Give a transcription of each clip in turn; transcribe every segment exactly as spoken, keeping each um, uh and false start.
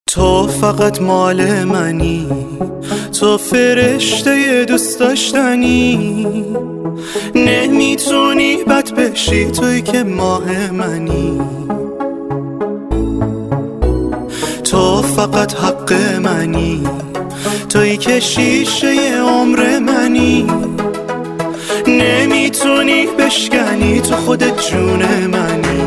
تو فقط مال منی، تو فرشته دوست داشتنی، نمیتونی بد بشی توی که ماه منی. تو فقط حق منی، توی که شیشه عمر منی، نمیتونی بشکنی تو خودت جون منی.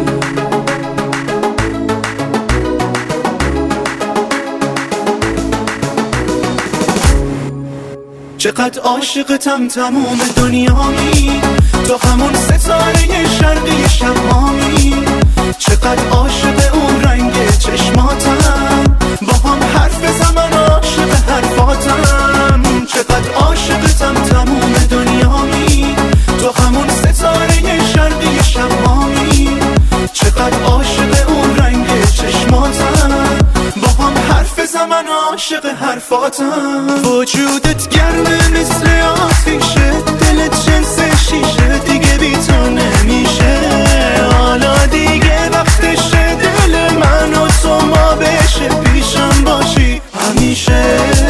چقدر عاشقتم تموم دنیامی، تو همون ستاره شرقی شبامی. چقدر عاشق اون رنگ چشماتم، با هم حرف بزن من عاشق حرفاتم. چقدر عاشقتم تموم دنیامی، تو همون ستاره شرقی شبامی. چقدر عاشق اون رنگ چشماتم، با هم حرف بزن من عاشق حرفاتم. وجودت گرمه مثل آتیشه، دلت جنس شیشه، دیگه بی تو نمیشه. حالا دیگه وقتشه دل من و تو ما بشه، پیشم باشی همیشه.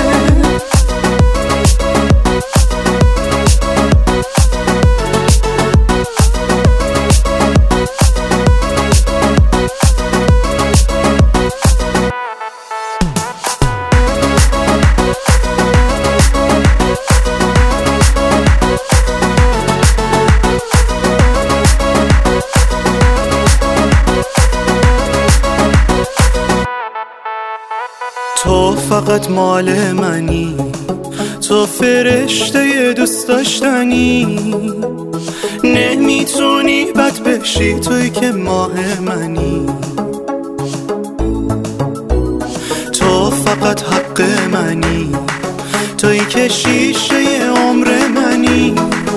تو فقط مال منی، تو فرشته دوست داشتنی، نمیتونی بد بشی توی که ماه منی. تو فقط حق منی، توی که شیشه عمر منی،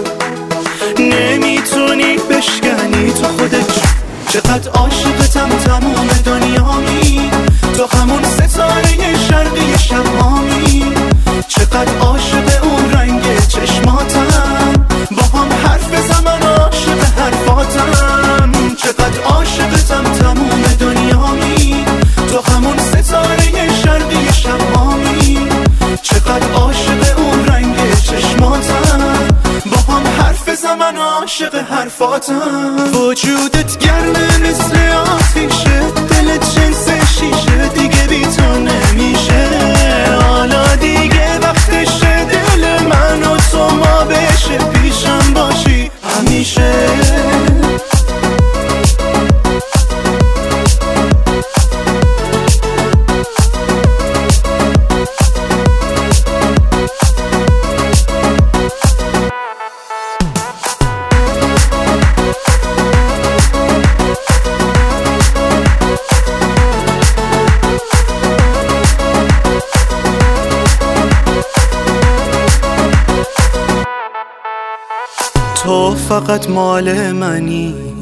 نمیتونی بشکنی تو خودت. چقدر عاشقتم تموم دنیامی، تو همون ستاره شرقی شبامی. چقدر عاشق اون رنگ چشماتم، با هم حرف بزن من عاشق حرفاتم. چقدر عاشقتم تموم دنیامی، تو همون ستاره شرقی شبامی. چقدر عاشق اون رنگ چشماتم، با هم حرف بزن من عاشق حرفاتم. وجودت گرمه مثل آتیشه، دلت جنس شیشه، دیگه بی تو نمیشه. حالا دیگه وقتشه دل من و تو ما بشه، پیشم باشی همیشه. تو فقط مال منی،